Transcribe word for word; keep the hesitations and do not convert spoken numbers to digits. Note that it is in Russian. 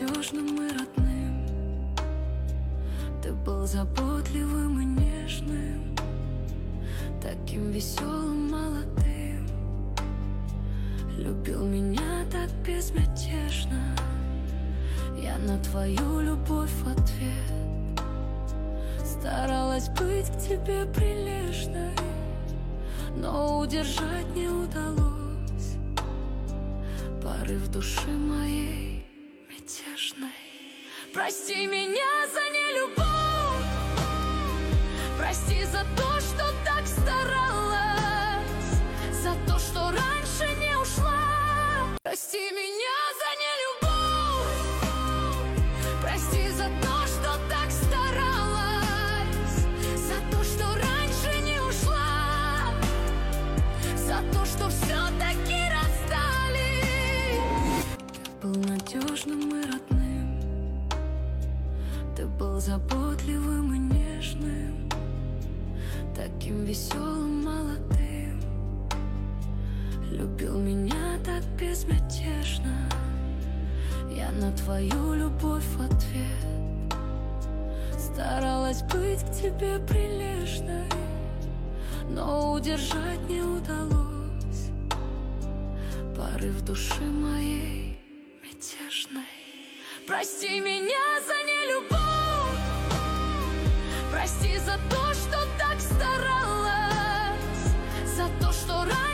надежным и родным. Ты был заботливым и нежным, таким веселым, молодым. Любил меня так безмятежно, я на твою любовь в ответ старалась быть к тебе прилежной, но удержать не удалось порыв души моей мятежной. Прости меня за нелюбовь, прости за то, что так старалась, за то, что раньше не ушла. Прости меня за нелюбовь, прости за то, что так старалась, за то, что раньше не ушла, за то, что все-таки расстались. Ты был надежным и родным, ты был заботливым и нежным, таким веселым, молодым. Любил меня так безмятежно, я на твою любовь в ответ старалась быть к тебе прилежной, но удержать не удалось порыв души моей мятежной. Прости меня за нелюбовь, прости за то, что так старалась, за то, что раньше